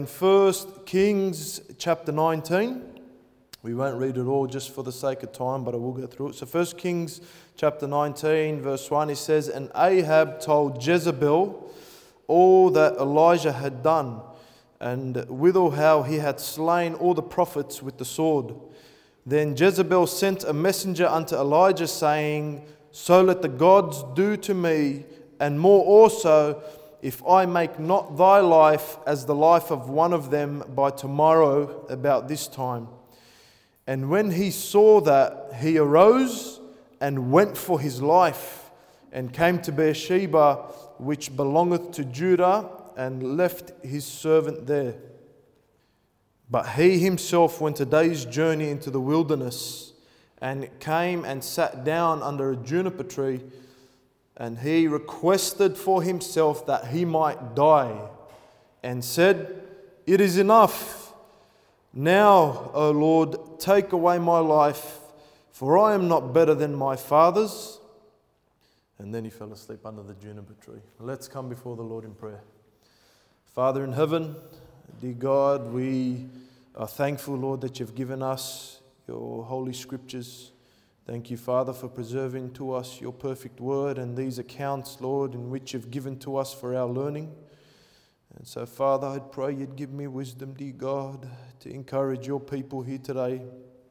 In 1 Kings chapter 19, we won't read it all just for the sake of time, but I will go through it. So 1 Kings chapter 19, verse 1, it says, "And Ahab told Jezebel all that Elijah had done, and withal how he had slain all the prophets with the sword. Then Jezebel sent a messenger unto Elijah, saying, So let the gods do to me, and more also, if I make not thy life as the life of one of them by tomorrow about this time. And when he saw that, he arose and went for his life, and came to Beersheba, which belongeth to Judah, and left his servant there. But he himself went a day's journey into the wilderness, and came and sat down under a juniper tree, and he requested for himself that he might die, and said, It is enough. Now, O Lord, take away my life, for I am not better than my fathers. And then he fell asleep under the juniper tree. Let's come before the Lord in prayer. Father in heaven, dear God, we are thankful, Lord, that you've given us your holy scriptures. Thank you, Father, for preserving to us your perfect word and these accounts, Lord, in which you've given to us for our learning. And so, Father, I'd pray you'd give me wisdom, dear God, to encourage your people here today.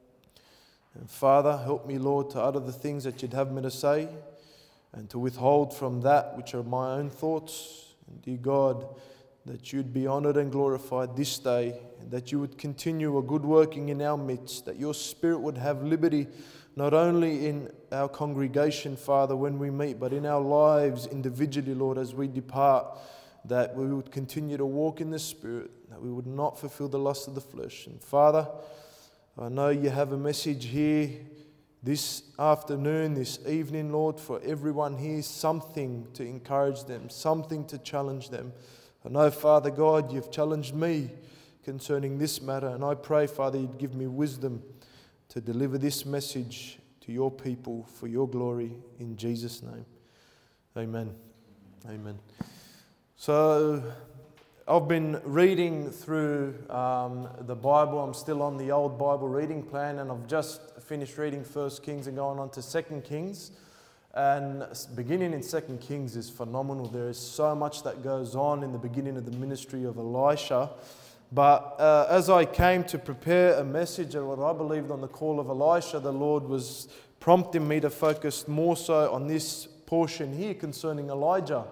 And Father, help me, Lord, to utter the things that you'd have me to say, and to withhold from that which are my own thoughts. And dear God, that you'd be honoured and glorified this day, and that you would continue a good working in our midst, that your Spirit would have liberty not only in our congregation, Father, when we meet, but in our lives individually, Lord, as we depart, that we would continue to walk in the Spirit, that we would not fulfill the lust of the flesh. And Father, I know you have a message here this afternoon, this evening, Lord, for everyone here, something to encourage them, something to challenge them. I know, Father God, you've challenged me concerning this matter, and I pray, Father, you'd give me wisdom to deliver this message to your people for your glory, in Jesus' name. Amen. Amen. So, I've been reading through the Bible. I'm still on the old Bible reading plan, and I've just finished reading 1 Kings and going on to 2 Kings. And beginning in 2 Kings is phenomenal. There is so much that goes on in the beginning of the ministry of Elisha. But as I came to prepare a message and what I believed on the call of Elisha, the Lord was prompting me to focus more so on this portion here concerning Elijah.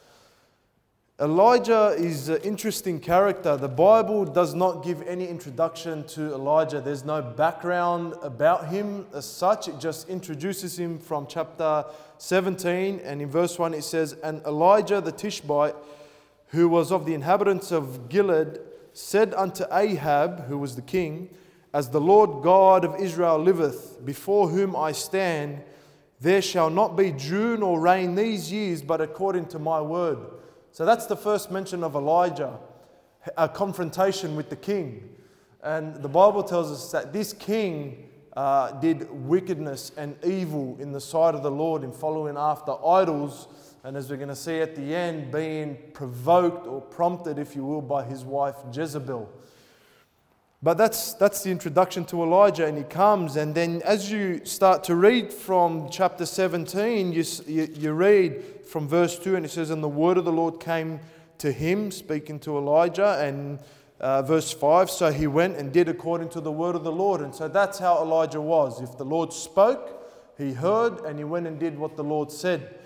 Elijah is an interesting character. The Bible does not give any introduction to Elijah. There's no background about him as such. It just introduces him from chapter 17. And in verse 1 it says, And Elijah the Tishbite, who was of the inhabitants of Gilead, said unto Ahab, who was the king, As the Lord God of Israel liveth, before whom I stand, there shall not be dew nor rain these years, but according to my word. So that's the first mention of Elijah, a confrontation with the king. And the Bible tells us that this king did wickedness and evil in the sight of the Lord in following after idols, and as we're going to see at the end, being provoked or prompted, if you will, by his wife Jezebel. But that's the introduction to Elijah, and he comes, and then as you start to read from chapter 17, you read from verse 2, and it says, And the word of the Lord came to him, speaking to Elijah, and verse 5, So he went and did according to the word of the Lord. And so that's how Elijah was. If the Lord spoke, he heard, and he went and did what the Lord said.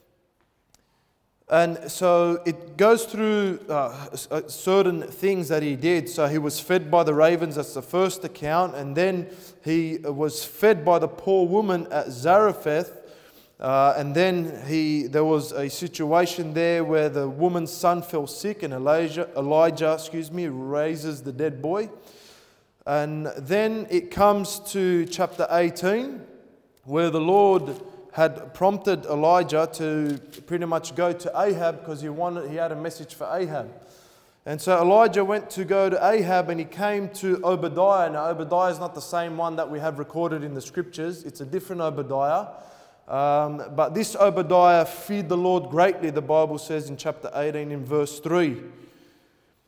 And so it goes through certain things that he did. So he was fed by the ravens, that's the first account. And then he was fed by the poor woman at Zarephath. And then there was a situation there where the woman's son fell sick, and Elijah raises the dead boy. And then it comes to chapter 18, where the Lord had prompted Elijah to pretty much go to Ahab because he had a message for Ahab. And so Elijah went to go to Ahab, and he came to Obadiah. Now Obadiah is not the same one that we have recorded in the scriptures. It's a different Obadiah. But this Obadiah feared the Lord greatly, the Bible says in chapter 18 in verse 3.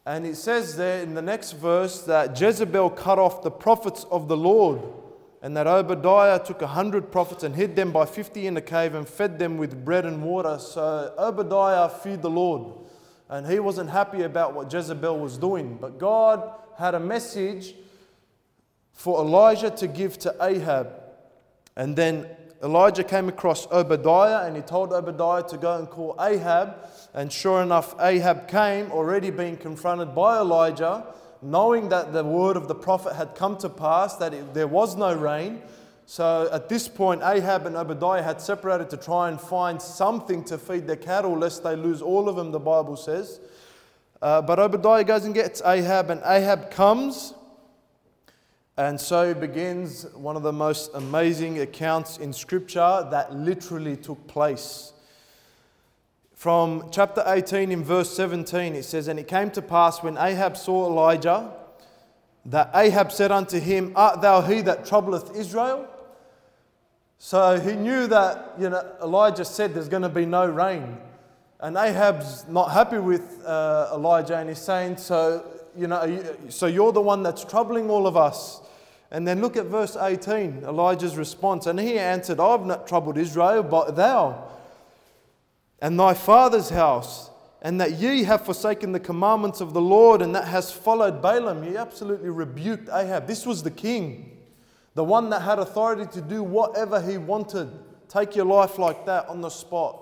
And it says there in the next verse that Jezebel cut off the prophets of the Lord, and that Obadiah took 100 prophets and hid them by 50 in a cave and fed them with bread and water. So Obadiah feared the Lord, and he wasn't happy about what Jezebel was doing. But God had a message for Elijah to give to Ahab. And then Elijah came across Obadiah, and he told Obadiah to go and call Ahab. And sure enough, Ahab came, already being confronted by Elijah, knowing that the word of the prophet had come to pass, that there was no rain. So at this point, Ahab and Obadiah had separated to try and find something to feed their cattle, lest they lose all of them, the Bible says. But Obadiah goes and gets Ahab, and Ahab comes. And so begins one of the most amazing accounts in Scripture that literally took place. From chapter 18 in verse 17, it says, "And it came to pass when Ahab saw Elijah, that Ahab said unto him, Art thou he that troubleth Israel?" So he knew that, Elijah said there's going to be no rain. And Ahab's not happy with Elijah, and he's saying, so you're the one that's troubling all of us. And then look at verse 18, Elijah's response. "And he answered, I've not troubled Israel, but thou, and thy father's house, and that ye have forsaken the commandments of the Lord, and that hast followed Balaam." He absolutely rebuked Ahab. This was the king, the one that had authority to do whatever he wanted. Take your life like that on the spot.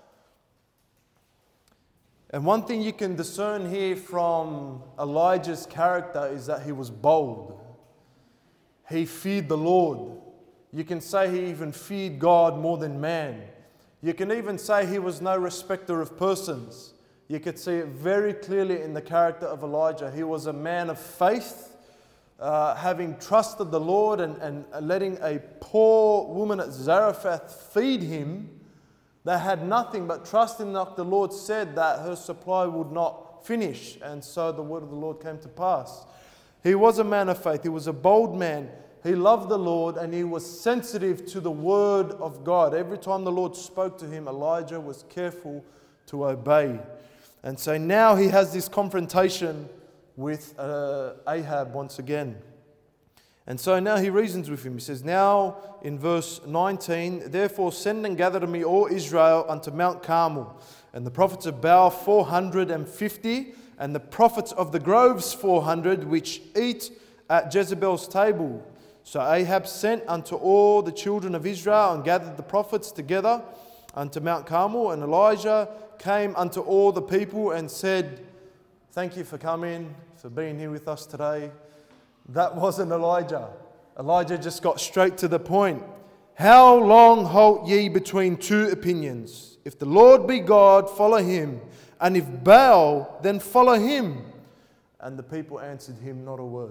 And one thing you can discern here from Elijah's character is that he was bold. He feared the Lord. You can say he even feared God more than man. You can even say he was no respecter of persons. You could see it very clearly in the character of Elijah. He was a man of faith, having trusted the Lord and letting a poor woman at Zarephath feed him. They had nothing but trust in that the Lord said that her supply would not finish. And so the word of the Lord came to pass. He was a man of faith. He was a bold man. He loved the Lord, and he was sensitive to the word of God. Every time the Lord spoke to him, Elijah was careful to obey. And so now he has this confrontation with Ahab once again. And so now he reasons with him. He says, now in verse 19, "Therefore send and gather to me all Israel unto Mount Carmel, and the prophets of Baal 450, and the prophets of the groves 400, which eat at Jezebel's table." So Ahab sent unto all the children of Israel, and gathered the prophets together unto Mount Carmel. And Elijah came unto all the people and said, "Thank you for coming, for being here with us today." That wasn't Elijah. Elijah just got straight to the point. "How long halt ye between two opinions? If the Lord be God, follow him. And if Baal, then follow him." And the people answered him not a word.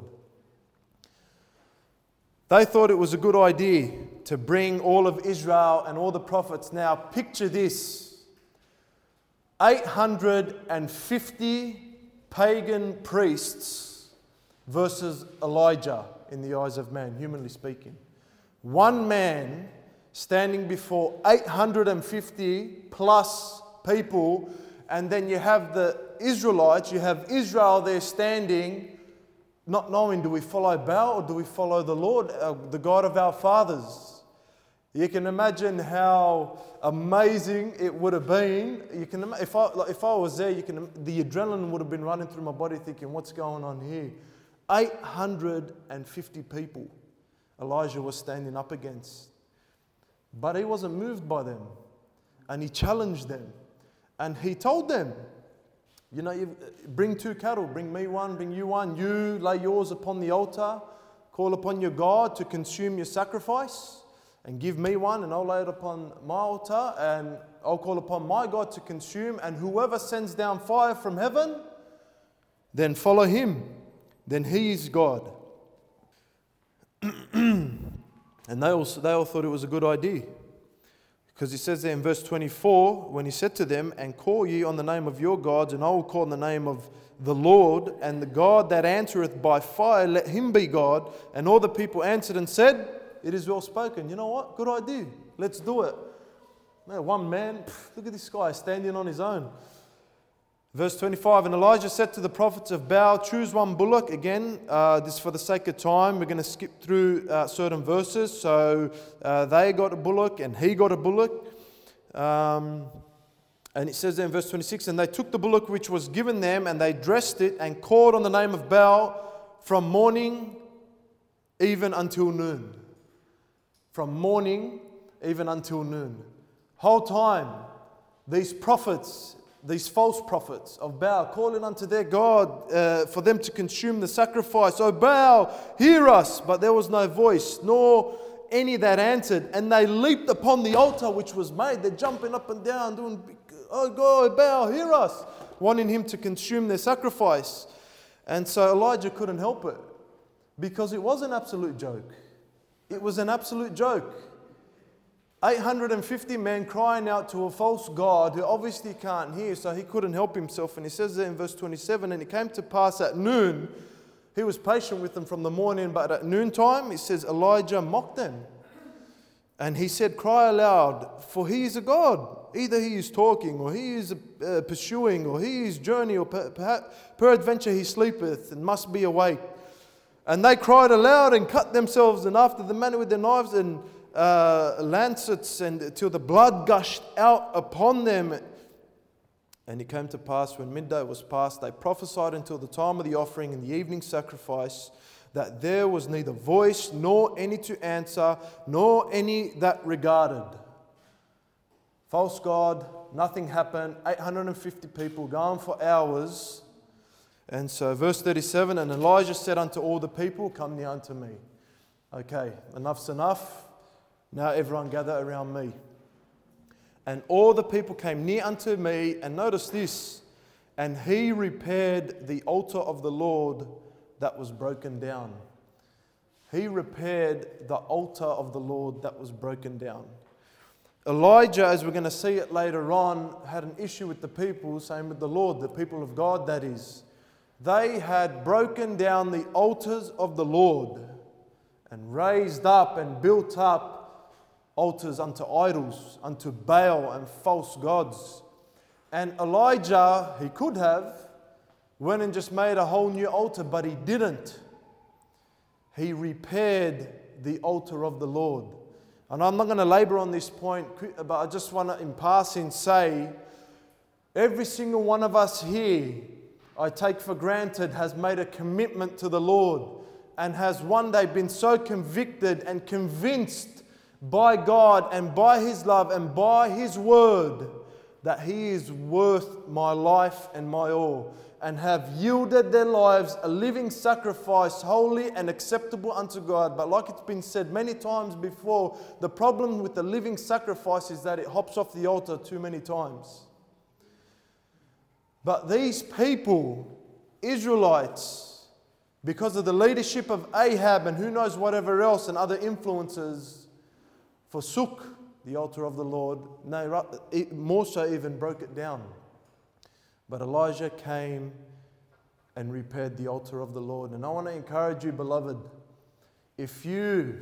They thought it was a good idea to bring all of Israel and all the prophets. Now picture this. 850 pagan priests versus Elijah in the eyes of man, humanly speaking. One man standing before 850 plus people, and then you have the Israelites, you have Israel there standing, not knowing, do we follow Baal or do we follow the Lord, the God of our fathers? You can imagine how amazing it would have been. You can, if I was there, the adrenaline would have been running through my body, thinking, what's going on here? 850 people Elijah was standing up against. But he wasn't moved by them. And he challenged them. And he told them, you bring 2 cattle, bring me one, bring you one. You lay yours upon the altar, call upon your God to consume your sacrifice, and give me one, and I'll lay it upon my altar, and I'll call upon my God to consume, and whoever sends down fire from heaven, then follow him. Then he is God. And they all thought it was a good idea. Because he says there in verse 24, when he said to them, "And call ye on the name of your gods, and I will call on the name of the Lord, and the God that answereth by fire, let him be God." And all the people answered and said, "It is well spoken." You know what? Good idea. Let's do it. No, one man, look at this guy standing on his own. Verse 25, and Elijah said to the prophets of Baal, choose one bullock. Again, this for the sake of time, we're going to skip through certain verses. So they got a bullock and he got a bullock. And it says there in verse 26, and they took the bullock which was given them and they dressed it and called on the name of Baal from morning even until noon. From morning even until noon. Whole time, these prophets, these false prophets of Baal, calling unto their God for them to consume the sacrifice. Oh Baal, hear us. But there was no voice, nor any that answered. And they leaped upon the altar which was made. They're jumping up and down, doing, oh God, Baal, hear us, wanting him to consume their sacrifice. And so Elijah couldn't help it, because it was an absolute joke. It was an absolute joke. 850 men crying out to a false god who obviously can't hear, so he couldn't help himself. And he says there in verse 27, and it came to pass at noon, he was patient with them from the morning, but at noontime, he says, Elijah mocked them. And he said, cry aloud, for he is a god. Either he is talking, or he is pursuing, or he is journeying, or peradventure he sleepeth and must be awake. And they cried aloud and cut themselves, and after the manner with their knives and lancets, and till the blood gushed out upon them. And it came to pass, when midday was past, they prophesied until the time of the offering and the evening sacrifice, that there was neither voice, nor any to answer, nor any that regarded. False god, nothing happened, 850 people going for hours. And so verse 37, and Elijah said unto all the people, come near unto me. Okay, enough's enough. Now everyone gather around me. And all the people came near unto me, and notice this, and he repaired the altar of the Lord that was broken down. He repaired the altar of the Lord that was broken down. Elijah, as we're going to see it later on, had an issue with the people, same with the Lord, the people of God that is. They had broken down the altars of the Lord and raised up and built up altars unto idols, unto Baal and false gods. And Elijah, he could have went and just made a whole new altar, but he didn't. He repaired the altar of the Lord. And I'm not going to labor on this point, but I just want to, in passing, say, every single one of us here, I take for granted, has made a commitment to the Lord and has one day been so convicted and convinced by God and by His love and by His word that He is worth my life and my all, and have yielded their lives a living sacrifice, holy and acceptable unto God. But like it's been said many times before, the problem with the living sacrifice is that it hops off the altar too many times. But these people, Israelites, because of the leadership of Ahab and who knows whatever else and other influences, forsook the altar of the Lord. No, more so even broke it down. But Elijah came and repaired the altar of the Lord. And I want to encourage you, beloved, if you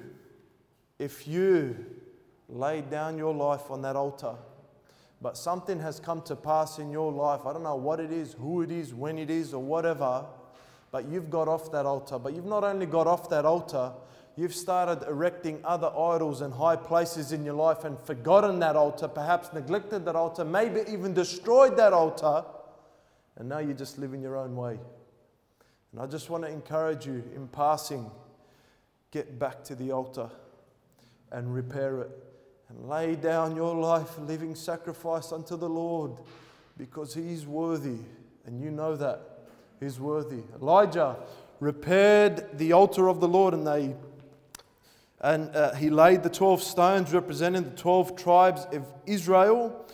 laid down your life on that altar, but something has come to pass in your life, I don't know what it is, who it is, when it is, or whatever, but you've got off that altar. But you've not only got off that altar, you've started erecting other idols and high places in your life and forgotten that altar, perhaps neglected that altar, maybe even destroyed that altar, and now you're just living your own way. And I just want to encourage you, in passing, get back to the altar and repair it. And lay down your life a living sacrifice unto the Lord, because He is worthy, and you know that. He's worthy. Elijah repaired the altar of the Lord, and he laid the 12 stones representing the 12 tribes of Israel.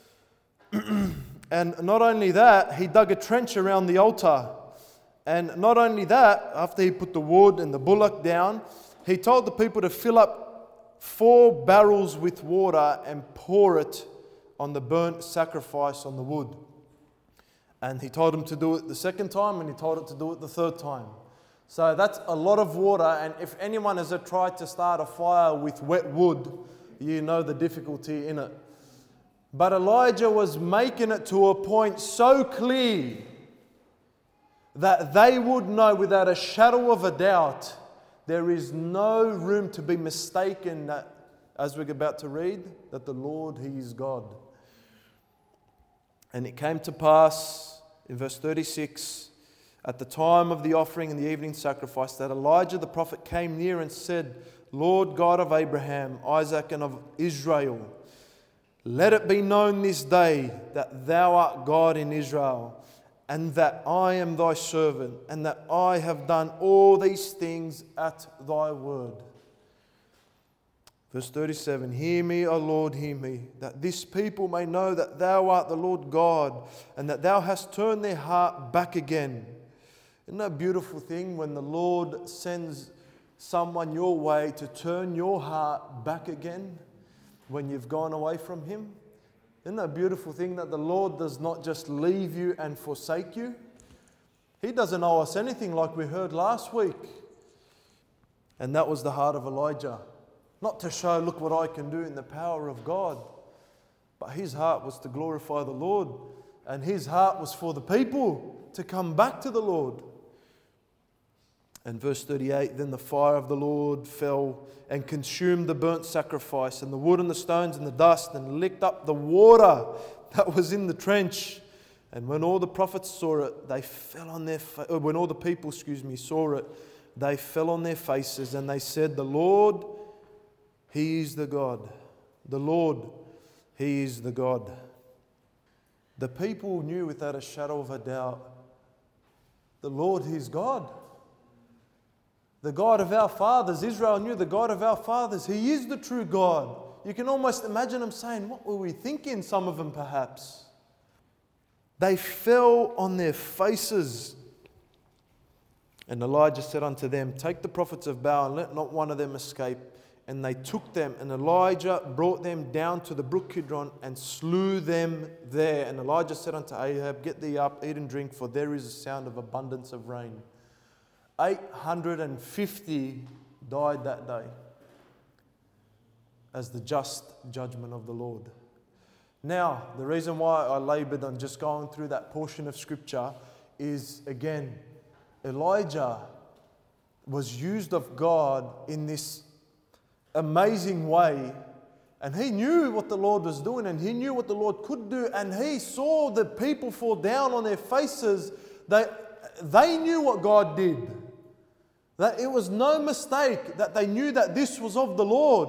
And not only that, he dug a trench around the altar. And not only that, after he put the wood and the bullock down, he told the people to fill up 4 barrels with water and pour it on the burnt sacrifice on the wood. And he told them to do it the second time, and he told it to do it the third time. So that's a lot of water, and if anyone has tried to start a fire with wet wood, you know the difficulty in it. But Elijah was making it to a point so clear that they would know without a shadow of a doubt there is no room to be mistaken that, as we're about to read, that the Lord, He is God. And it came to pass in verse 36, at the time of the offering and the evening sacrifice, that Elijah the prophet came near and said, Lord God of Abraham, Isaac, and of Israel, let it be known this day that thou art God in Israel, and that I am thy servant, and that I have done all these things at thy word. Verse 37, hear me, O Lord, hear me, that this people may know that thou art the Lord God, and that thou hast turned their heart back again. Isn't that a beautiful thing when the Lord sends someone your way to turn your heart back again when you've gone away from Him? Isn't that a beautiful thing that the Lord does not just leave you and forsake you? He doesn't owe us anything, like we heard last week. And that was the heart of Elijah. Not to show, look what I can do in the power of God. But his heart was to glorify the Lord. And his heart was for the people to come back to the Lord. And verse 38, then the fire of the Lord fell and consumed the burnt sacrifice and the wood and the stones and the dust and licked up the water that was in the trench. And when all the prophets saw it, they fell on their when all the people, saw it, they fell on their faces and they said, the Lord, He is the God. The Lord, He is the God. The people knew without a shadow of a doubt, the Lord, He is God. The God of our fathers. Israel knew the God of our fathers. He is the true God. You can almost imagine them saying, what were we thinking? Some of them perhaps. They fell on their faces. And Elijah said unto them, take the prophets of Baal and let not one of them escape. And they took them, and Elijah brought them down to the brook Kidron and slew them there. And Elijah said unto Ahab, get thee up, eat and drink, for there is a sound of abundance of rain. 850 died that day as the just judgment of the Lord. Now, the reason why I labored on just going through that portion of Scripture is, again, Elijah was used of God in this amazing way, and he knew what the Lord was doing, and he knew what the Lord could do, and he saw the people fall down on their faces. They knew what God did. That it was no mistake that they knew that this was of the Lord.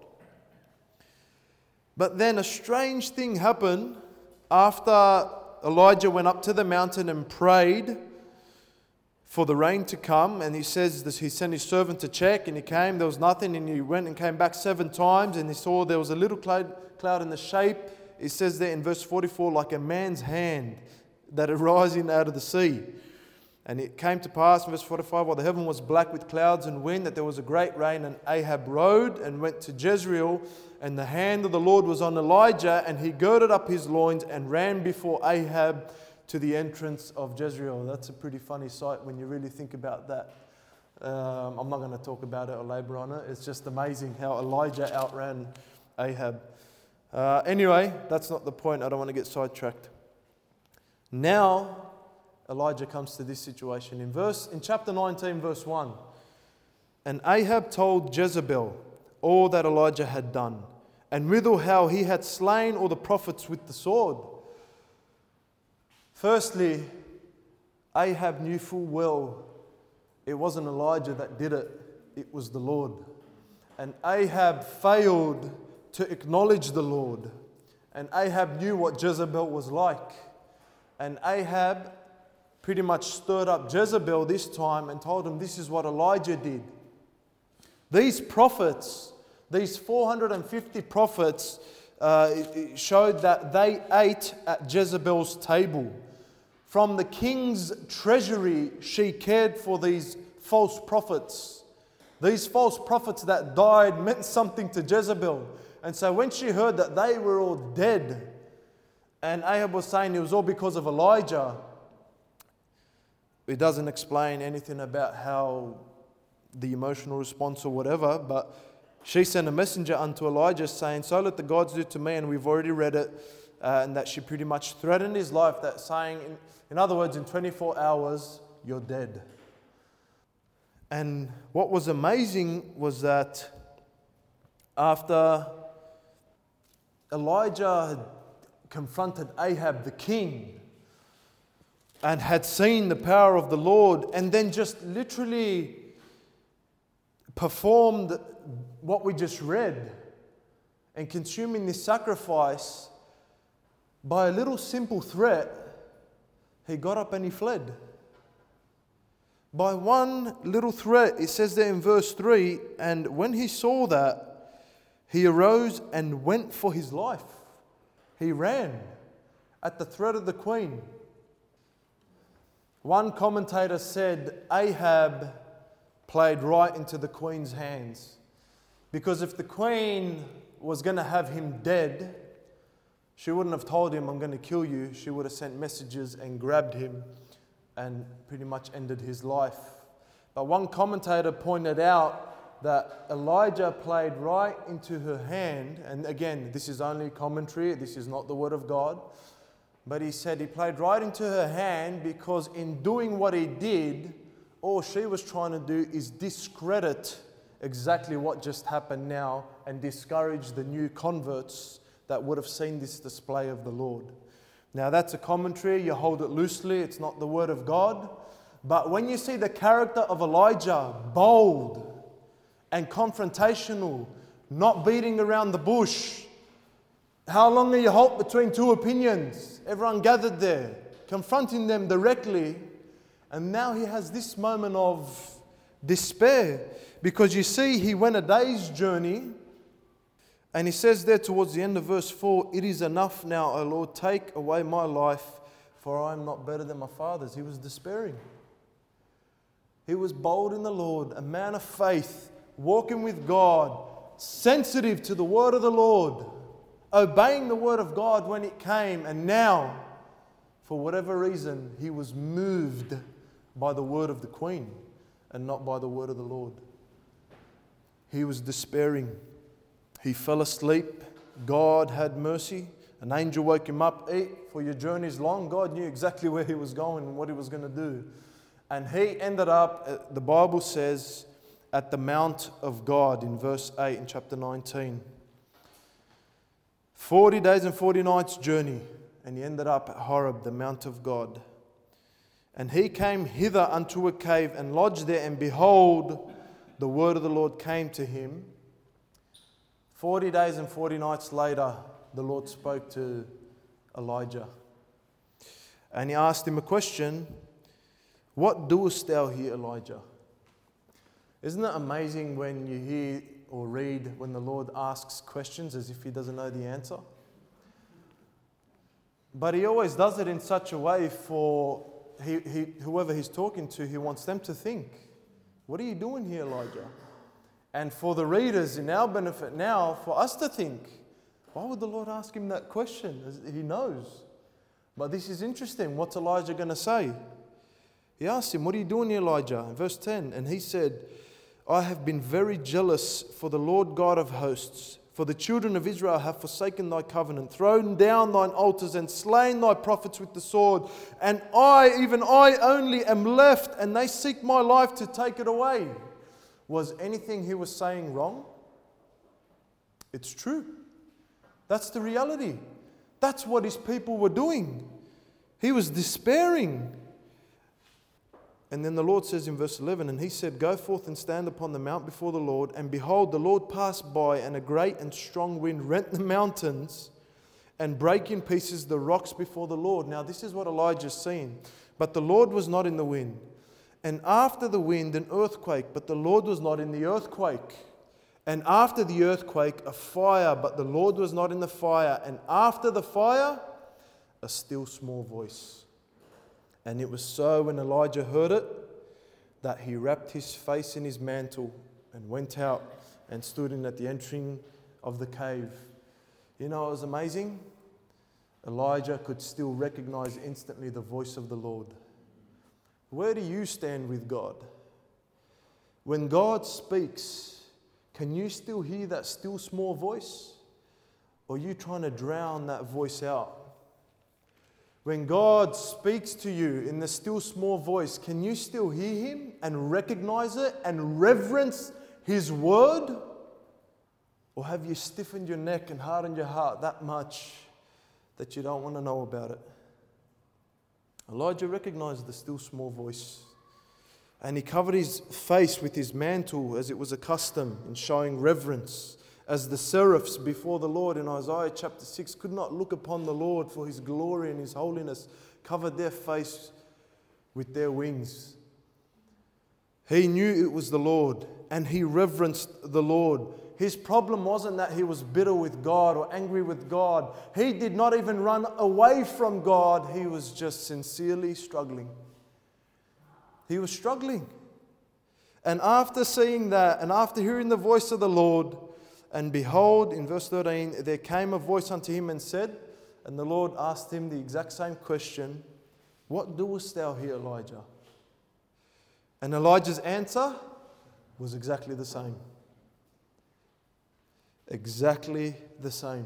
But then a strange thing happened after Elijah went up to the mountain and prayed for the rain to come. And he says this, he sent his servant to check, and he came, there was nothing, and he went and came back 7 times, and he saw there was a little cloud in the shape, it says there in verse 44, like a man's hand that arising out of the sea. And it came to pass in verse 45, while the heaven was black with clouds and wind, that there was a great rain, and Ahab rode and went to Jezreel, and the hand of the Lord was on Elijah, and he girded up his loins and ran before Ahab to the entrance of Jezreel. That's a pretty funny sight when you really think about that. I'm not going to talk about it or labor on it. It's just amazing how Elijah outran Ahab. Anyway, that's not the point. I don't want to get sidetracked. Now, Elijah comes to this situation. In chapter 19, verse 1, and Ahab told Jezebel all that Elijah had done, and withal how he had slain all the prophets with the sword. Firstly, Ahab knew full well it wasn't Elijah that did it, it was the Lord. And Ahab failed to acknowledge the Lord. And Ahab knew what Jezebel was like. And Ahab pretty much stirred up Jezebel this time and told him this is what Elijah did. These prophets, these 450 prophets, it showed that they ate at Jezebel's table. From the king's treasury, she cared for these false prophets. These false prophets that died meant something to Jezebel. And so when she heard that they were all dead, and Ahab was saying it was all because of Elijah, it doesn't explain anything about how the emotional response or whatever, but she sent a messenger unto Elijah saying, so let the gods do to me, and we've already read it, and that she pretty much threatened his life, that saying, in other words, in 24 hours, you're dead. And what was amazing was that after Elijah had confronted Ahab the king and had seen the power of the Lord, and then just literally performed what we just read and consuming this sacrifice, by a little simple threat, he got up and he fled. By one little threat, it says there in verse 3, and when he saw that, he arose and went for his life. He ran at the threat of the queen. One commentator said Ahab played right into the queen's hands, because if the queen was going to have him dead, she wouldn't have told him, I'm going to kill you. She would have sent messages and grabbed him and pretty much ended his life. But one commentator pointed out that Elijah played right into her hand. And again, this is only commentary. This is not the word of God. But he said he played right into her hand because in doing what he did, all she was trying to do is discredit exactly what just happened now and discourage the new converts that would have seen this display of the Lord. Now that's a commentary, you hold it loosely, it's not the word of God. But when you see the character of Elijah, bold and confrontational, not beating around the bush, how long are you halt between two opinions? Everyone gathered there, confronting them directly. And now he has this moment of despair, because you see he went a day's journey. And he says there towards the end of verse 4, it is enough now, O Lord, take away my life, for I am not better than my fathers. He was despairing. He was bold in the Lord, a man of faith, walking with God, sensitive to the word of the Lord, obeying the word of God when it came. And now, for whatever reason, he was moved by the word of the queen and not by the word of the Lord. He was despairing. He fell asleep. God had mercy. An angel woke him up. Eat, for your journey is long. God knew exactly where he was going and what he was going to do. And he ended up, the Bible says, at the Mount of God in verse 8 in chapter 19. 40 days and 40 nights journey. And he ended up at Horeb, the Mount of God. And he came hither unto a cave and lodged there. And behold, the word of the Lord came to him. 40 days and 40 nights later, the Lord spoke to Elijah. And he asked him a question. What doest thou here, Elijah? Isn't it amazing when you hear or read when the Lord asks questions as if he doesn't know the answer? But he always does it in such a way for whoever he's talking to, he wants them to think, what are you doing here, Elijah? And for the readers, in our benefit now, for us to think, why would the Lord ask him that question? He knows. But this is interesting. What's Elijah going to say? He asked him, what are you doing here, Elijah? In verse 10, and he said, I have been very jealous for the Lord God of hosts, for the children of Israel have forsaken thy covenant, thrown down thine altars, and slain thy prophets with the sword. And I, even I only, am left, and they seek my life to take it away. Was anything he was saying wrong? It's true. That's the reality. That's what his people were doing. He was despairing. And then the Lord says in verse 11, and he said, go forth and stand upon the mount before the Lord. And behold, the Lord passed by, and a great and strong wind rent the mountains and brake in pieces the rocks before the Lord. Now this is what Elijah's seen. But the Lord was not in the wind. And after the wind, an earthquake, but the Lord was not in the earthquake. And after the earthquake, a fire, but the Lord was not in the fire. And after the fire, a still small voice. And it was so when Elijah heard it, that he wrapped his face in his mantle and went out and stood in at the entering of the cave. You know, it was amazing. Elijah could still recognize instantly the voice of the Lord. Where do you stand with God? When God speaks, can you still hear that still small voice? Or are you trying to drown that voice out? When God speaks to you in the still small voice, can you still hear Him and recognize it and reverence His word? Or have you stiffened your neck and hardened your heart that much that you don't want to know about it? Elijah recognized the still small voice, and he covered his face with his mantle as it was a custom in showing reverence, as the seraphs before the Lord in Isaiah chapter 6 could not look upon the Lord for His glory and His holiness, covered their face with their wings. He knew it was the Lord, and he reverenced the Lord. His problem wasn't that he was bitter with God or angry with God. He did not even run away from God. He was just sincerely struggling. He was struggling. And after seeing that, and after hearing the voice of the Lord, and behold, in verse 13, there came a voice unto him and said, and the Lord asked him the exact same question, what doest thou here, Elijah? And Elijah's answer was exactly the same. Exactly the same.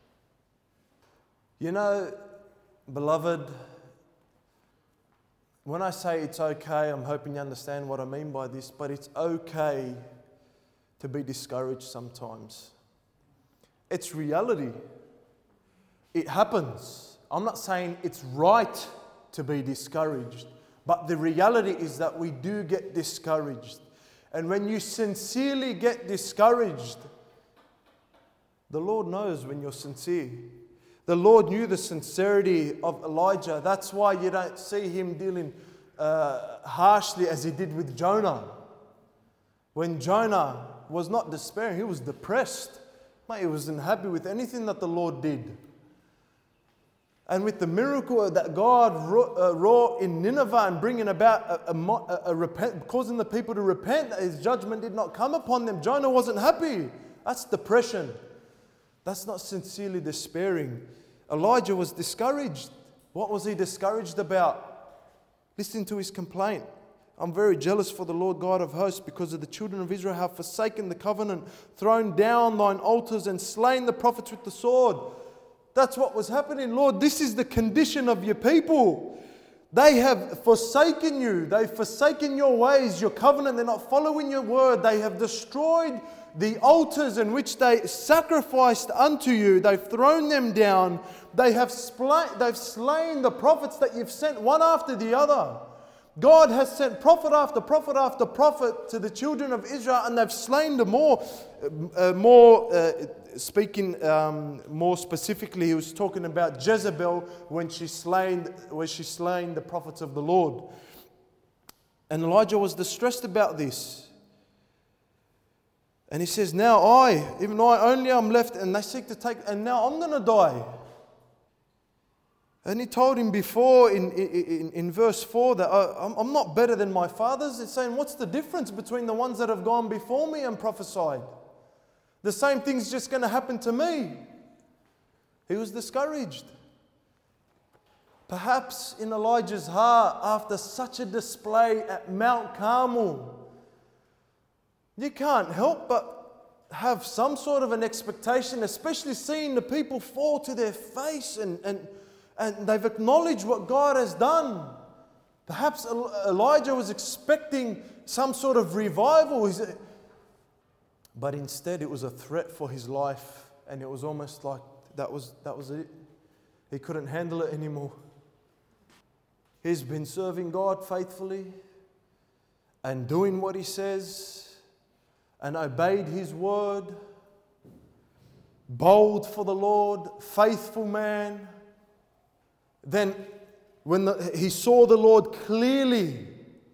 You know, beloved, when I say it's okay, I'm hoping you understand what I mean by this, but it's okay to be discouraged sometimes. It's reality. It happens. I'm not saying it's right to be discouraged, but the reality is that we do get discouraged. And when you sincerely get discouraged, the Lord knows when you're sincere. The Lord knew the sincerity of Elijah. That's why you don't see him dealing harshly as he did with Jonah. When Jonah was not despairing, he was depressed. Mate, he wasn't happy with anything that the Lord did. And with the miracle that God wrought in Nineveh and bringing about causing the people to repent, that His judgment did not come upon them, Jonah wasn't happy. That's depression. That's not sincerely despairing. Elijah was discouraged. What was he discouraged about? Listen to his complaint. I'm very jealous for the Lord God of hosts, because of the children of Israel have forsaken the covenant, thrown down thine altars, and slain the prophets with the sword. That's what was happening. Lord, this is the condition of your people. They have forsaken you. They've forsaken your ways, your covenant. They're not following your word. They have destroyed the altars in which they sacrificed unto you. They've thrown them down. They have slain the prophets that you've sent one after the other. God has sent prophet after prophet after prophet to the children of Israel, and they've slain them more. Speaking more specifically, he was talking about Jezebel when she slain the prophets of the Lord. And Elijah was distressed about this. And he says, now even I only am left, and they seek to take, and now I'm going to die. And he told him before in verse 4 that I'm not better than my fathers. It's saying, what's the difference between the ones that have gone before me and prophesied? The same thing's just going to happen to me. He was discouraged. Perhaps in Elijah's heart, after such a display at Mount Carmel, you can't help but have some sort of an expectation, especially seeing the people fall to their face and they've acknowledged what God has done. Perhaps Elijah was expecting some sort of revival, but instead it was a threat for his life, and it was almost like that was it. He couldn't handle it anymore. He's been serving God faithfully and doing what He says and obeyed His word. Bold for the Lord, faithful man. Then when he saw the Lord clearly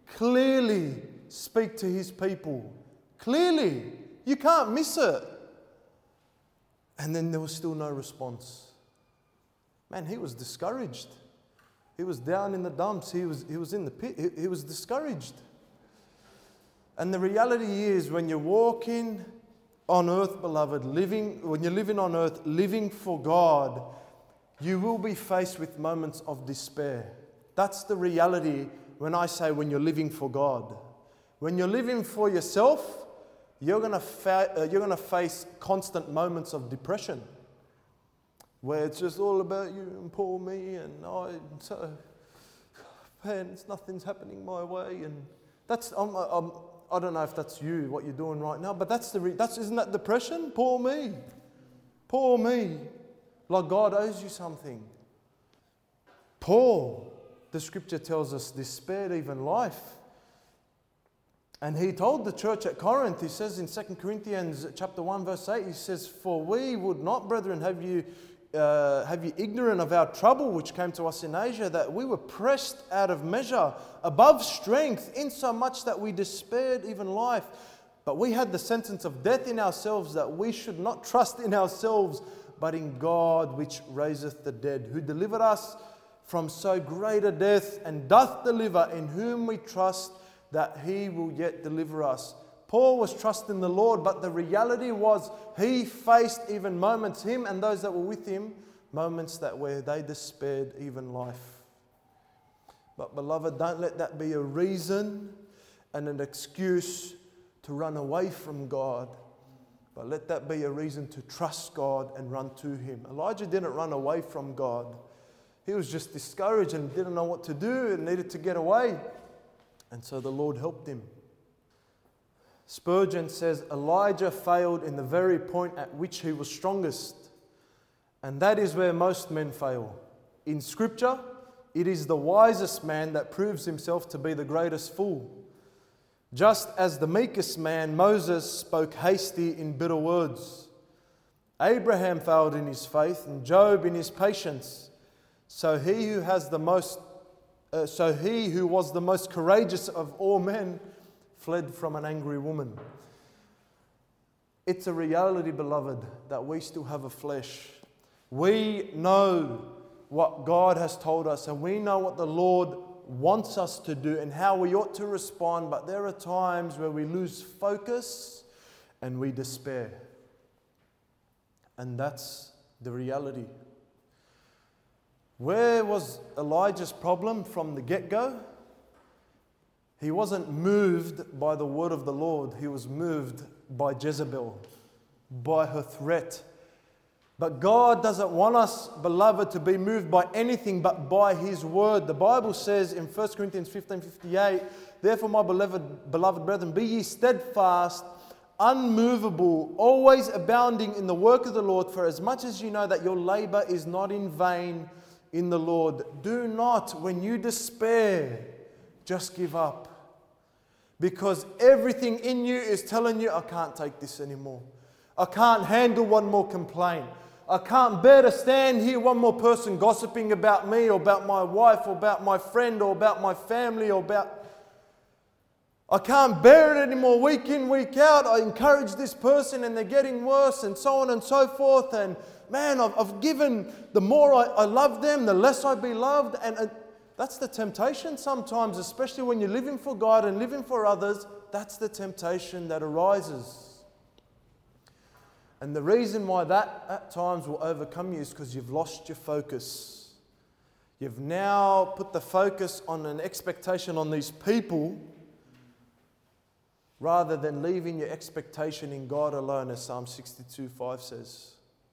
speak to His people. Clearly. You can't miss it. And then there was still no response. Man, he was discouraged. He was down in the dumps. He was in the pit. He was discouraged. And the reality is, when you're walking on earth, beloved, when you're living on earth, living for God, you will be faced with moments of despair. That's the reality when I say when you're living for God. When you're living for yourself, you're going to face constant moments of depression. where it's just all about you and poor me, and nothing's happening my way, and that's I don't know if that's you, what you're doing right now, but isn't that depression? Poor me, like God owes you something. Paul, the scripture tells us, despaired even life. And he told the church at Corinth, he says in 2 Corinthians chapter 1 verse 8, he says, "For we would not, brethren, have you ignorant of our trouble which came to us in Asia, that we were pressed out of measure, above strength, insomuch that we despaired even life. But we had the sentence of death in ourselves, that we should not trust in ourselves, but in God which raiseth the dead, who delivered us from so great a death, and doth deliver, in whom we trust, that he will yet deliver us." Paul was trusting the Lord, but the reality was he faced even moments, him and those that were with him, moments where they despaired even life. But beloved, don't let that be a reason and an excuse to run away from God, but let that be a reason to trust God and run to him. Elijah didn't run away from God. He was just discouraged and didn't know what to do and needed to get away. And so the Lord helped him. Spurgeon says, Elijah failed in the very point at which he was strongest. And that is where most men fail. In Scripture, it is the wisest man that proves himself to be the greatest fool. Just as the meekest man, Moses, spoke hasty in bitter words. Abraham failed in his faith, and Job in his patience. So he who was the most courageous of all men fled from an angry woman. It's a reality, beloved, that we still have a flesh. We know what God has told us, and we know what the Lord wants us to do and how we ought to respond, but there are times where we lose focus and we despair. And that's the reality. Where was Elijah's problem from the get-go? He wasn't moved by the word of the Lord. He was moved by Jezebel, by her threat. But God doesn't want us, beloved, to be moved by anything but by His word. The Bible says in 1 Corinthians 15:58, "Therefore, my beloved brethren, be ye steadfast, unmovable, always abounding in the work of the Lord, for as much as you know that your labor is not in vain in the Lord." Do not, when you despair, just give up. Because everything in you is telling you, I can't take this anymore. I can't handle one more complaint. I can't bear to stand here, one more person gossiping about me or about my wife or about my friend or about my family or about... I can't bear it anymore week in, week out. I encourage this person and they're getting worse and so on and so forth. And man, I've given, the more I love them, the less I be loved. And that's the temptation sometimes, especially when you're living for God and living for others. That's the temptation that arises. And the reason why that at times will overcome you is because you've lost your focus. You've now put the focus on an expectation on these people rather than leaving your expectation in God alone, as Psalm 62:5 says.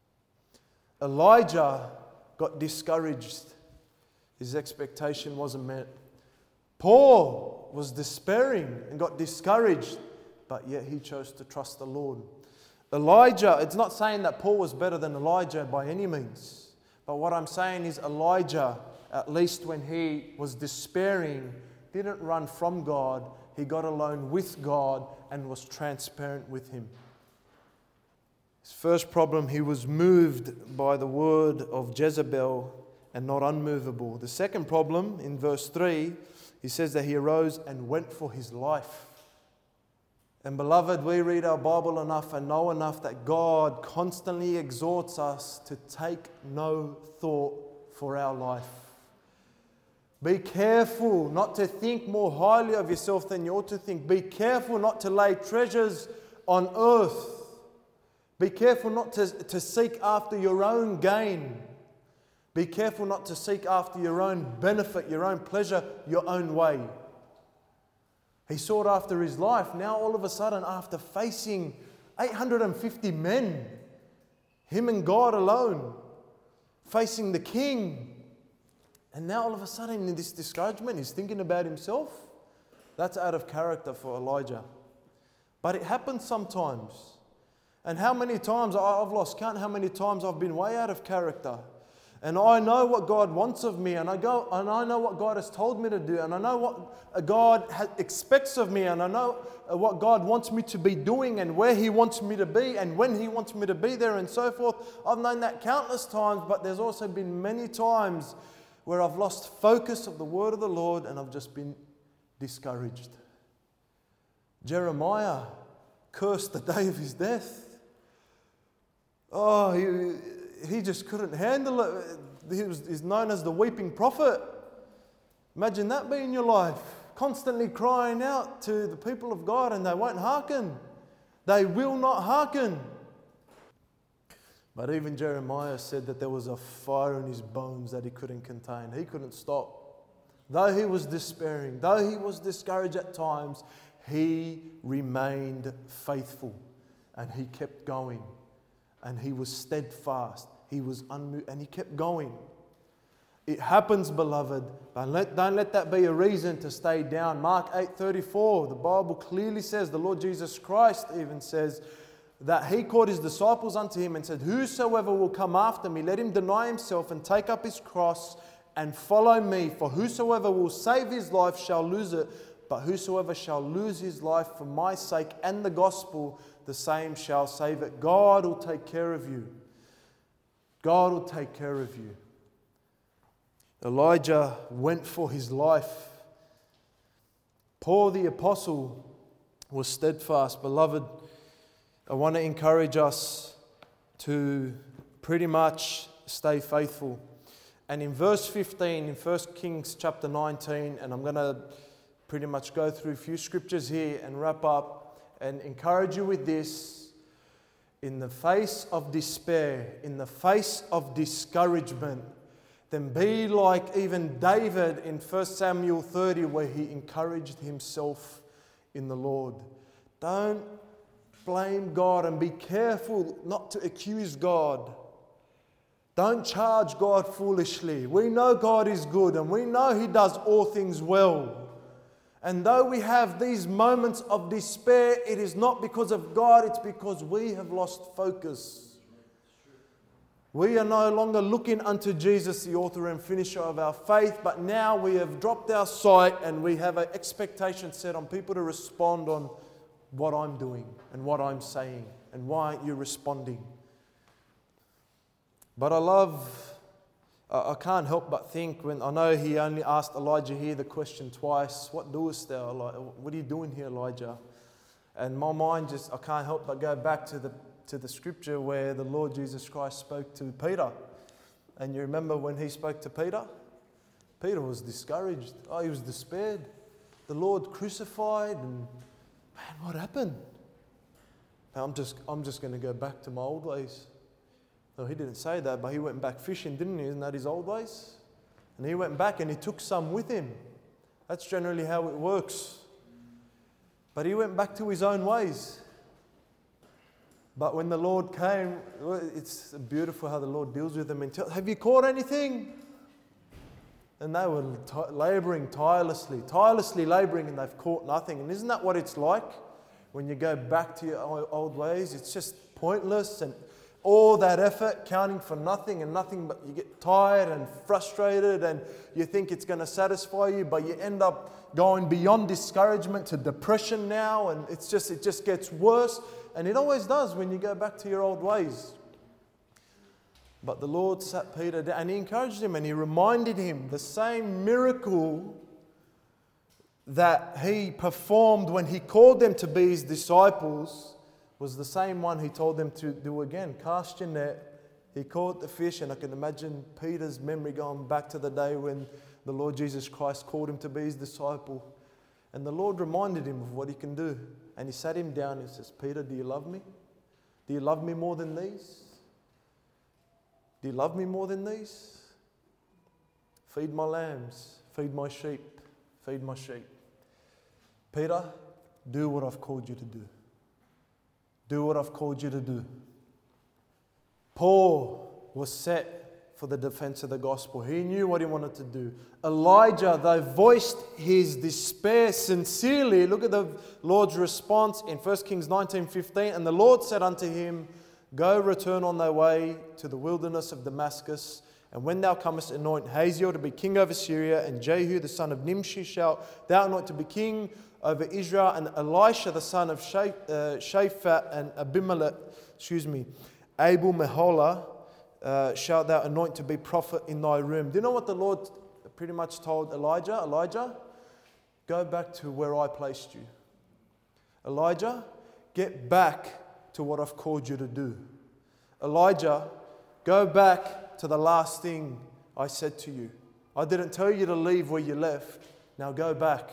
Elijah got discouraged. His expectation wasn't met. Paul was despairing and got discouraged, but yet he chose to trust the Lord. Elijah, it's not saying that Paul was better than Elijah by any means. But what I'm saying is Elijah, at least when he was despairing, didn't run from God. He got alone with God and was transparent with Him. His first problem, he was moved by the word of Jezebel and not unmovable. The second problem, in verse 3, he says that he arose and went for his life. And beloved, we read our Bible enough and know enough that God constantly exhorts us to take no thought for our life. Be careful not to think more highly of yourself than you ought to think. Be careful not to lay treasures on earth. Be careful not to seek after your own gain. Be careful not to seek after your own benefit, your own pleasure, your own way. He sought after his life. Now all of a sudden, after facing 850 men, him and God alone, facing the king. And now all of a sudden in this discouragement, he's thinking about himself. That's out of character for Elijah. But it happens sometimes. And how many times, I've lost count how many times I've been way out of character. And I know what God wants of me, and I know what God has told me to do, and I know what God expects of me, and I know what God wants me to be doing, and where He wants me to be, and when He wants me to be there, and so forth. I've known that countless times, but there's also been many times where I've lost focus of the word of the Lord, and I've just been discouraged. Jeremiah cursed the day of his death. Oh, he just couldn't handle it. He's known as the weeping prophet. Imagine that being your life. Constantly crying out to the people of God and they won't hearken. They will not hearken. But even Jeremiah said that there was a fire in his bones that he couldn't contain. He couldn't stop. Though he was despairing, though he was discouraged at times, he remained faithful and he kept going. And he was steadfast. He was unmoved, and he kept going. It happens, beloved, but don't let that be a reason to stay down. Mark 8:34, the Bible clearly says, the Lord Jesus Christ even says, that He called His disciples unto Him and said, whosoever will come after me, let him deny himself and take up his cross and follow me. For whosoever will save his life shall lose it, but whosoever shall lose his life for my sake and the gospel, the same shall save it. God will take care of you. God will take care of you. Elijah went for his life. Paul the apostle was steadfast. Beloved, I want to encourage us to pretty much stay faithful. And in verse 15, in 1 Kings chapter 19, and I'm going to pretty much go through a few scriptures here and wrap up and encourage you with this. In the face of despair, in the face of discouragement, then be like even David in 1 Samuel 30, where he encouraged himself in the Lord. Don't blame God, and be careful not to accuse God. Don't charge God foolishly. We know God is good and we know He does all things well. And though we have these moments of despair, it is not because of God, it's because we have lost focus. We are no longer looking unto Jesus, the author and finisher of our faith, but now we have dropped our sight and we have an expectation set on people to respond on what I'm doing and what I'm saying, and why aren't you responding? But I can't help but think, when I know he only asked Elijah here the question twice, what doest thou, Elijah? What are you doing here, Elijah? And my mind I can't help but go back to the scripture where the Lord Jesus Christ spoke to Peter. And you remember when He spoke to Peter? Peter was discouraged. Oh, he was despaired. The Lord crucified, and man, what happened? I'm just going to go back to my old ways. No, he didn't say that, but he went back fishing, didn't he? Isn't that his old ways? And he went back and he took some with him. That's generally how it works. But he went back to his own ways. But when the Lord came, it's beautiful how the Lord deals with them. And have you caught anything? And they were labouring tirelessly labouring, and they've caught nothing. And isn't that what it's like when you go back to your old ways? It's just pointless, and all that effort counting for nothing and nothing, but you get tired and frustrated and you think it's going to satisfy you, but you end up going beyond discouragement to depression now, and it just gets worse. And it always does when you go back to your old ways. But the Lord sat Peter down and He encouraged him, and He reminded him the same miracle that He performed when He called them to be His disciples was the same one He told them to do again. Cast your net. He caught the fish, and I can imagine Peter's memory going back to the day when the Lord Jesus Christ called him to be His disciple. And the Lord reminded him of what He can do. And He sat him down and says, Peter, do you love me? Do you love me more than these? Do you love me more than these? Feed my lambs, feed my sheep, feed my sheep. Peter, do what I've called you to do. Do what I've called you to do. Paul was set for for the defense of the gospel. He knew what he wanted to do. Elijah, though, voiced his despair sincerely. Look at the Lord's response in 1 Kings 19:15. And the Lord said unto him, Go, return on thy way to the wilderness of Damascus. And when thou comest, anoint Hazael to be king over Syria, and Jehu the son of Nimshi shalt thou anoint to be king over Israel, and Elisha the son of Shaphat and Abel Meholah shalt thou anoint to be prophet in thy room. Do you know what the Lord pretty much told Elijah? Elijah, go back to where I placed you. Elijah, get back to what I've called you to do. Elijah, go back to the last thing I said to you. I didn't tell you to leave where you left. Now go back.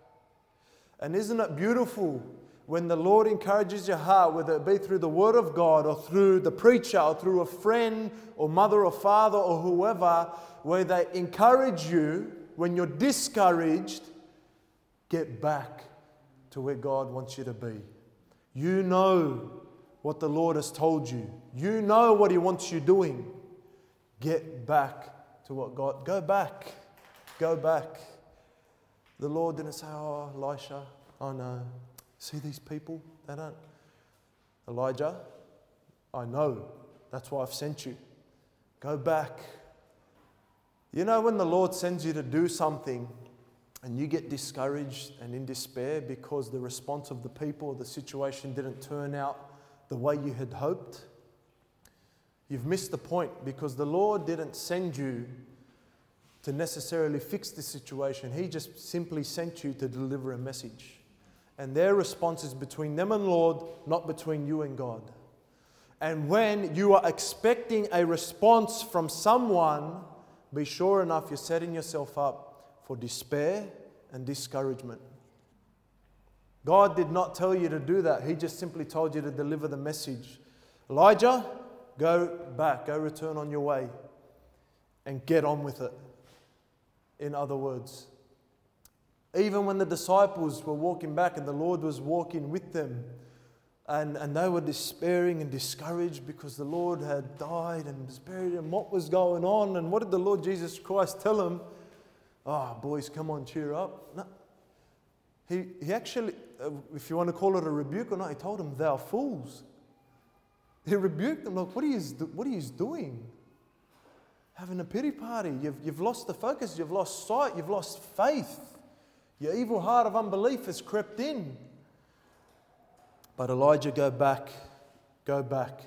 And isn't it beautiful when the Lord encourages your heart, whether it be through the Word of God or through the preacher or through a friend or mother or father or whoever, where they encourage you when you're discouraged, get back to where God wants you to be. You know what the Lord has told you. You know what He wants you doing. Get back to what God... Go back. Go back. The Lord didn't say, oh, Elisha, oh no. See these people? They don't. Elijah, I know. That's why I've sent you. Go back. You know when the Lord sends you to do something and you get discouraged and in despair because the response of the people or the situation didn't turn out the way you had hoped? You've missed the point, because the Lord didn't send you to necessarily fix the situation. He just simply sent you to deliver a message. And their response is between them and Lord, not between you and God. And when you are expecting a response from someone, be sure enough you're setting yourself up for despair and discouragement. God did not tell you to do that. He just simply told you to deliver the message. Elijah, go back, go return on your way and get on with it. In other words, even when the disciples were walking back and the Lord was walking with them, and they were despairing and discouraged because the Lord had died and was buried, and what was going on, and what did the Lord Jesus Christ tell them? Oh, boys, come on, cheer up. No. He actually, if you want to call it a rebuke or not, he told them, thou fools. He rebuked them, like, what are you doing? Having a pity party. You've lost the focus, you've lost sight, you've lost faith. Your evil heart of unbelief has crept in. But Elijah, go back. Go back.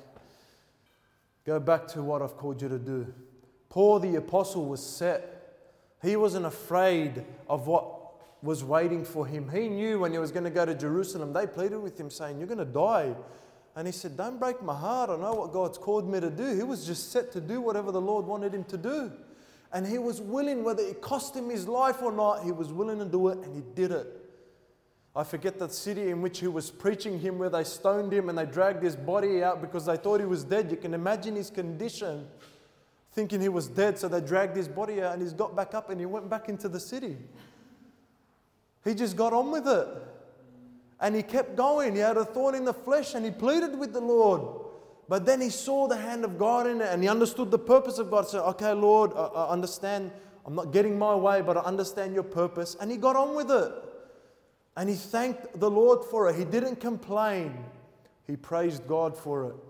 Go back to what I've called you to do. Paul the apostle was set. He wasn't afraid of what was waiting for him. He knew when he was going to go to Jerusalem, they pleaded with him saying, you're going to die. And he said, don't break my heart. I know what God's called me to do. He was just set to do whatever the Lord wanted him to do. And he was willing, whether it cost him his life or not, he was willing to do it, and he did it. I forget the city in which he was preaching him, where they stoned him and they dragged his body out because they thought he was dead. You can imagine his condition, thinking he was dead. So they dragged his body out and he's got back up and he went back into the city. He just got on with it. And he kept going. He had a thorn in the flesh and he pleaded with the Lord. But then he saw the hand of God in it and he understood the purpose of God. He said, okay, Lord, I understand. I'm not getting my way, but I understand your purpose. And he got on with it. And he thanked the Lord for it. He didn't complain. He praised God for it.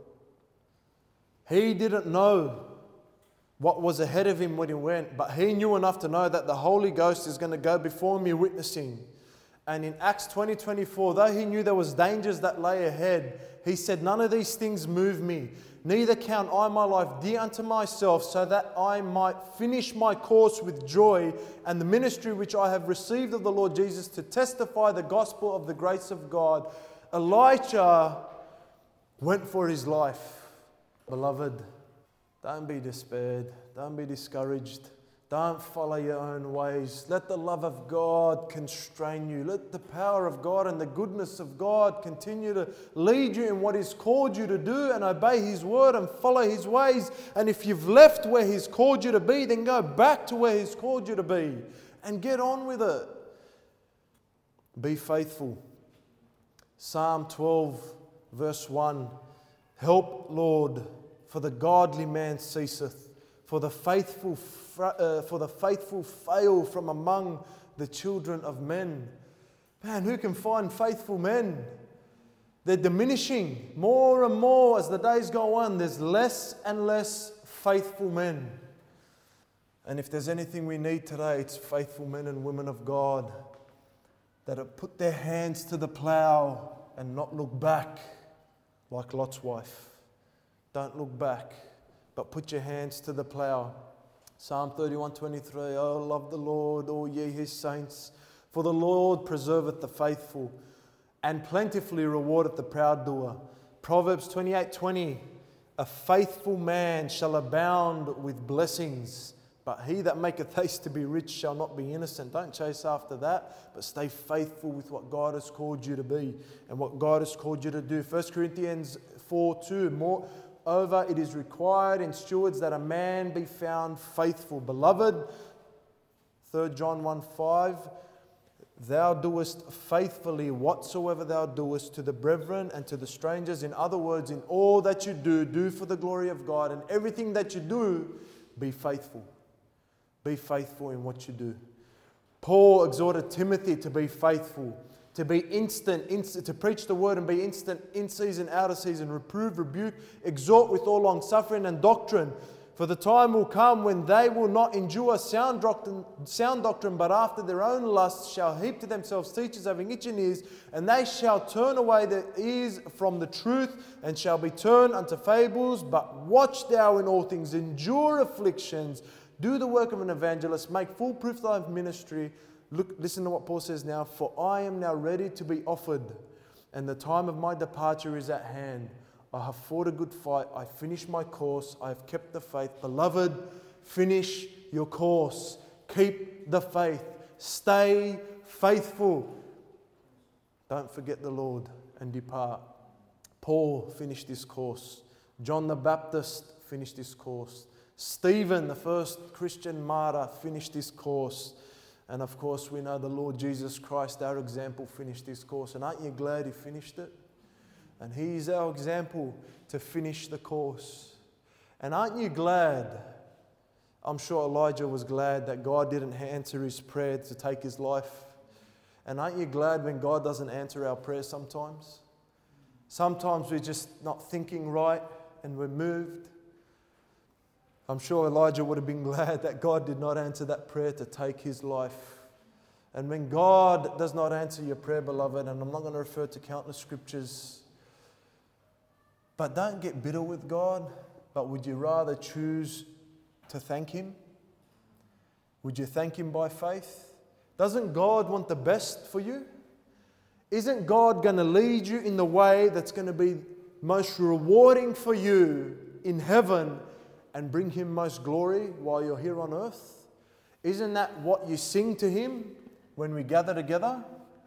He didn't know what was ahead of him when he went, but he knew enough to know that the Holy Ghost is going to go before me witnessing. And in Acts 20:24, though he knew there was dangers that lay ahead, he said, none of these things move me. Neither count I my life dear unto myself, so that I might finish my course with joy and the ministry which I have received of the Lord Jesus to testify the gospel of the grace of God. Elijah went for his life. Beloved, don't be despaired. Don't be discouraged. Don't follow your own ways. Let the love of God constrain you. Let the power of God and the goodness of God continue to lead you in what He's called you to do, and obey His word and follow His ways. And if you've left where He's called you to be, then go back to where He's called you to be and get on with it. Be faithful. Psalm 12 verse 1. Help, Lord, for the godly man ceaseth. For the faithful fail from among the children of men. Man, who can find faithful men? They're diminishing more and more as the days go on. There's less and less faithful men. And if there's anything we need today, it's faithful men and women of God that have put their hands to the plow and not look back like Lot's wife. Don't look back, but put your hands to the plow. Psalm 31:23, Oh, love the Lord, all ye his saints, for the Lord preserveth the faithful, and plentifully rewardeth the proud doer. Proverbs 28:20, a faithful man shall abound with blessings, but he that maketh haste to be rich shall not be innocent. Don't chase after that, but stay faithful with what God has called you to be and what God has called you to do. 1 Corinthians 4:2, moreover, it is required in stewards that a man be found faithful. Beloved, 3 John 1:5, thou doest faithfully whatsoever thou doest to the brethren and to the strangers. In other words, in all that you do, do for the glory of God. And everything that you do, be faithful. Be faithful in what you do. Paul exhorted Timothy to be faithful, to be instant, to preach the word and be instant, in season, out of season, reprove, rebuke, exhort with all long suffering and doctrine. For the time will come when they will not endure sound doctrine, but after their own lusts shall heap to themselves teachers having itching ears, and they shall turn away their ears from the truth, and shall be turned unto fables. But watch thou in all things, endure afflictions, do the work of an evangelist, make full proof of thy ministry. Look, listen to what Paul says now. For I am now ready to be offered, and the time of my departure is at hand. I have fought a good fight. I finished my course. I have kept the faith. Beloved, finish your course. Keep the faith. Stay faithful. Don't forget the Lord and depart. Paul finished this course. John the Baptist finished this course. Stephen, the first Christian martyr, finished this course. And of course, we know the Lord Jesus Christ, our example, finished this course. And aren't you glad he finished it? And he is our example to finish the course. And aren't you glad? I'm sure Elijah was glad that God didn't answer his prayer to take his life. And aren't you glad when God doesn't answer our prayers sometimes? Sometimes we're just not thinking right and we're moved. I'm sure Elijah would have been glad that God did not answer that prayer to take his life. And when God does not answer your prayer, beloved, and I'm not going to refer to countless scriptures, but don't get bitter with God, but would you rather choose to thank him? Would you thank him by faith? Doesn't God want the best for you? Isn't God going to lead you in the way that's going to be most rewarding for you in heaven and bring him most glory while you're here on earth? Isn't that what you sing to him when we gather together?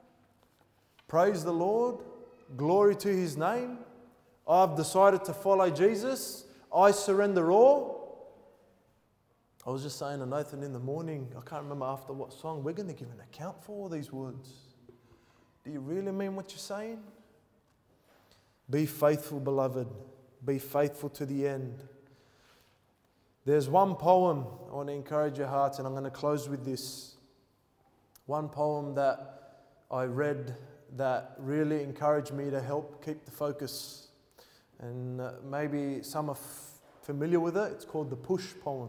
Praise the Lord. Glory to his name. I've decided to follow Jesus. I surrender all. I was just saying to Nathan in the morning, I can't remember after what song, we're going to give an account for all these words. Do you really mean what you're saying? Be faithful, beloved. Be faithful to the end. There's one poem, I want to encourage your hearts, and I'm going to close with this. One poem that I read that really encouraged me to help keep the focus. And maybe some are familiar with it. It's called the Push poem.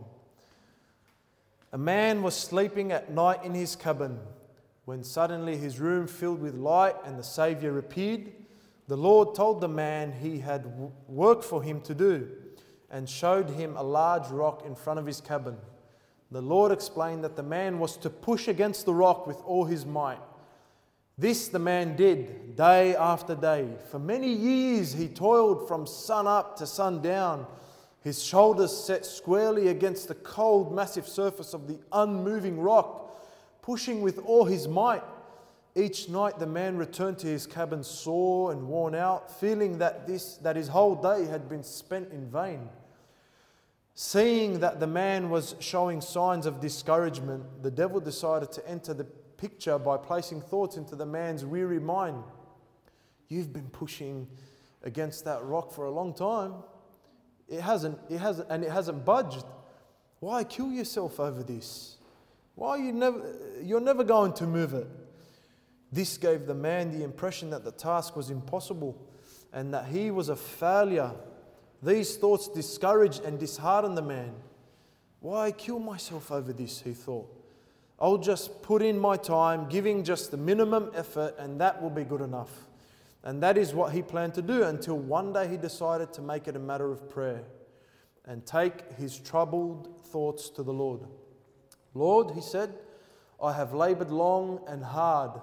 A man was sleeping at night in his cabin when suddenly his room filled with light and the Saviour appeared. The Lord told the man he had work for him to do and showed him a large rock in front of his cabin. The Lord explained that the man was to push against the rock with all his might. This the man did day after day. For many years he toiled from sun up to sun down, his shoulders set squarely against the cold, massive surface of the unmoving rock, pushing with all his might. Each night the man returned to his cabin sore and worn out, feeling that his whole day had been spent in vain. Seeing that the man was showing signs of discouragement, the devil decided to enter the picture by placing thoughts into the man's weary mind. You've been pushing against that rock for a long time. It hasn't budged. Why kill yourself over this? You're never going to move it. This gave the man the impression that the task was impossible and that he was a failure. These thoughts discouraged and disheartened the man. Why kill myself over this, he thought. I'll just put in my time, giving just the minimum effort, and that will be good enough. And that is what he planned to do until one day he decided to make it a matter of prayer and take his troubled thoughts to the Lord. Lord, he said, I have labored long and hard.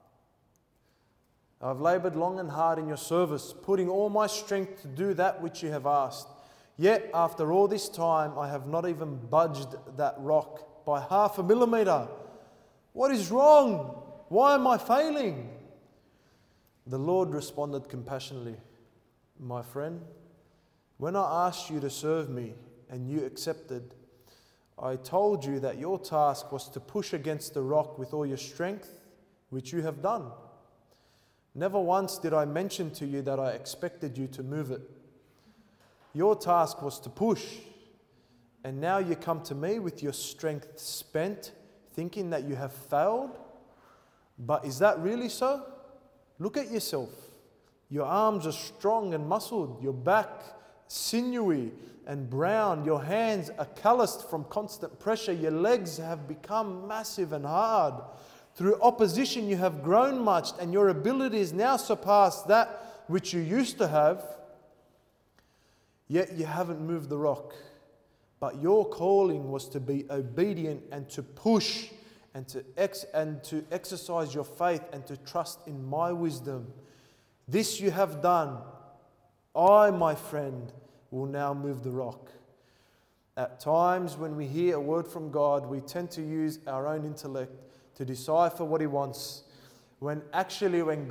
I've labored long and hard in your service, putting all my strength to do that which you have asked. Yet after all this time, I have not even budged that rock by 0.5 millimeter. What is wrong? Why am I failing? The Lord responded compassionately, my friend, when I asked you to serve me and you accepted, I told you that your task was to push against the rock with all your strength, which you have done. Never once did I mention to you that I expected you to move it. Your task was to push, and now you come to me with your strength spent, thinking that you have failed. But is that really so? Look at yourself. Your arms are strong and muscled, your back sinewy and brown, your hands are calloused from constant pressure, your legs have become massive and hard. Through opposition you have grown much, and your abilities now surpass that which you used to have. Yet you haven't moved the rock. But your calling was to be obedient and to push and to exercise your faith and to trust in my wisdom. This you have done. I, my friend, will now move the rock. At times when we hear a word from God, we tend to use our own intellect to decipher what He wants. When what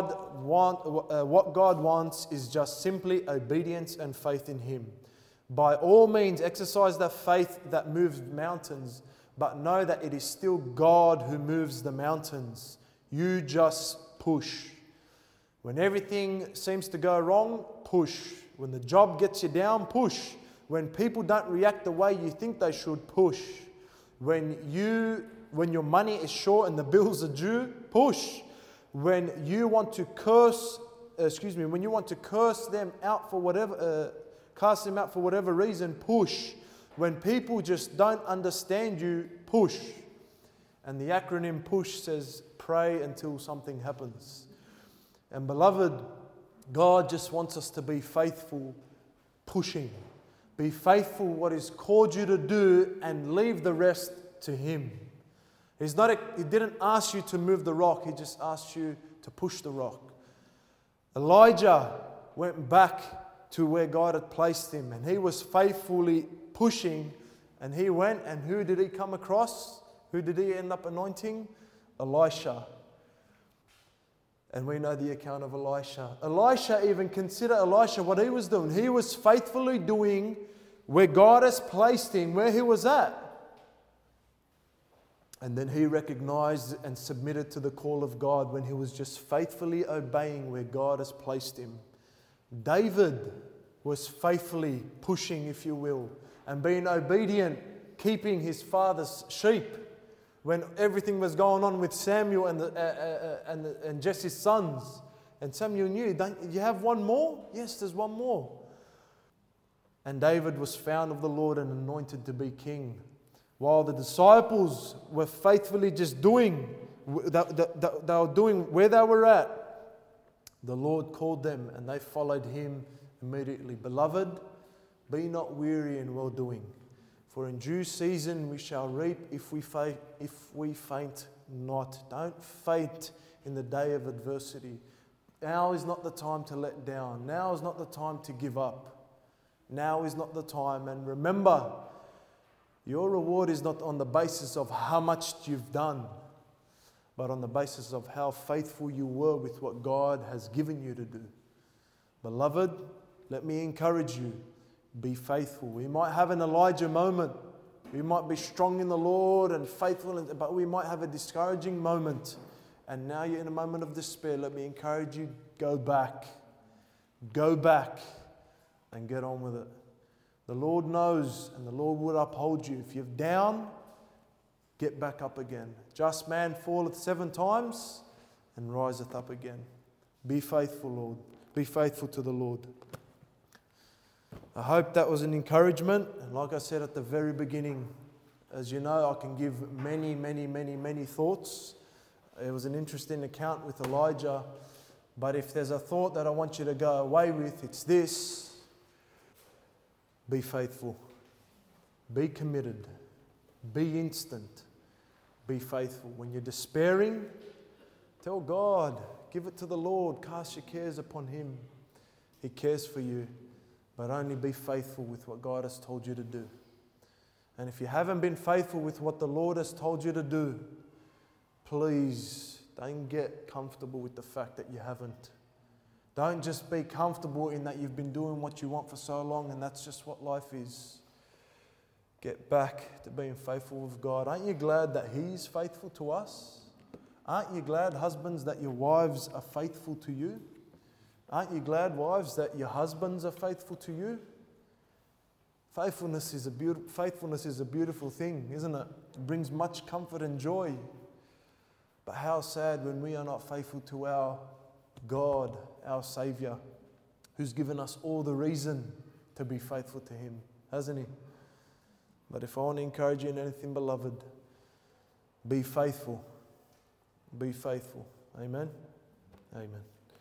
God wants is just simply obedience and faith in Him. By all means, exercise that faith that moves mountains, but know that it is still God who moves the mountains. You just push. When everything seems to go wrong, push. When the job gets you down, push. When people don't react the way you think they should, push. When your money is short and the bills are due, push. When you want to curse them out for whatever, cast them out for whatever reason, push. When people just don't understand you, push. And the acronym PUSH says, pray until something happens. And beloved, God just wants us to be faithful, pushing. Be faithful what He's called you to do and leave the rest to Him. He didn't ask you to move the rock, He just asked you to push the rock. Elijah went back to where God had placed him, and he was faithfully pushing, and he went, and who did he come across? Who did he end up anointing? Elisha. And we know the account of Elisha. Elisha, even consider Elisha, what he was doing. He was faithfully doing where God has placed him, where he was at. And then he recognized and submitted to the call of God when he was just faithfully obeying where God has placed him. David was faithfully pushing, if you will, and being obedient, keeping his father's sheep. When everything was going on with Samuel and Jesse's sons. And Samuel knew, don't you have one more? Yes, there's one more. And David was found of the Lord and anointed to be king. While the disciples were faithfully just doing, they were doing where they were at, the Lord called them and they followed Him immediately. Beloved, be not weary in well-doing. For in due season we shall reap if we faint not. Don't faint in the day of adversity. Now is not the time to let down. Now is not the time to give up. Now is not the time. And remember, your reward is not on the basis of how much you've done, but on the basis of how faithful you were with what God has given you to do. Beloved, let me encourage you. Be faithful. We might have an Elijah moment. We might be strong in the Lord and faithful, but we might have a discouraging moment. And now you're in a moment of despair. Let me encourage you, go back. Go back and get on with it. The Lord knows, and the Lord will uphold you. If you're down, get back up again. Just man falleth 7 times and riseth up again. Be faithful, Lord. Be faithful to the Lord. I hope that was an encouragement. And like I said at the very beginning, as you know, I can give many thoughts. It was an interesting account with Elijah. But if there's a thought that I want you to go away with, it's this: be faithful. Be committed. Be instant. Be faithful. When you're despairing, tell God, give it to the Lord. Cast your cares upon Him. He cares for you. But only be faithful with what God has told you to do. And if you haven't been faithful with what the Lord has told you to do, please don't get comfortable with the fact that you haven't. Don't just be comfortable in that you've been doing what you want for so long and that's just what life is. Get back to being faithful with God. Aren't you glad that He's faithful to us? Aren't you glad, husbands, that your wives are faithful to you? Aren't you glad, wives, that your husbands are faithful to you? Faithfulness is a beautiful thing, isn't it? It brings much comfort and joy. But how sad when we are not faithful to our God, our Saviour, who's given us all the reason to be faithful to Him, hasn't He? But if I want to encourage you in anything, beloved, be faithful. Be faithful. Amen? Amen.